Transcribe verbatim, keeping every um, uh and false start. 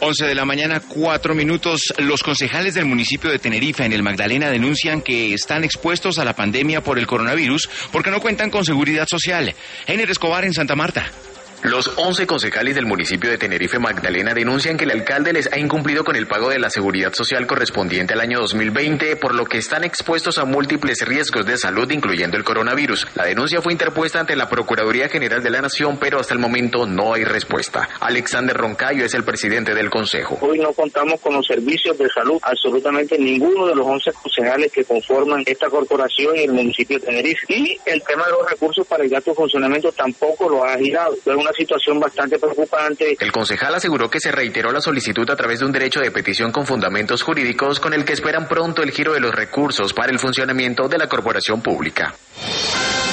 once de la mañana, cuatro minutos. Los concejales del municipio de Tenerife, en el Magdalena, denuncian que están expuestos a la pandemia por el coronavirus porque no cuentan con seguridad social. Heiner Escobar, en Santa Marta. Los once concejales del municipio de Tenerife Magdalena denuncian que el alcalde les ha incumplido con el pago de la seguridad social correspondiente al año dos mil veinte, por lo que están expuestos a múltiples riesgos de salud, incluyendo el coronavirus. La denuncia fue interpuesta ante la Procuraduría General de la Nación, pero hasta el momento no hay respuesta. Alexander Roncayo es el presidente del consejo. Hoy no contamos con los servicios de salud, absolutamente ninguno de los once concejales que conforman esta corporación y el municipio de Tenerife. Y el tema de los recursos para el gasto de funcionamiento tampoco lo ha girado. Es una situación bastante preocupante. El concejal aseguró que se reiteró la solicitud a través de un derecho de petición con fundamentos jurídicos, con el que esperan pronto el giro de los recursos para el funcionamiento de la corporación pública.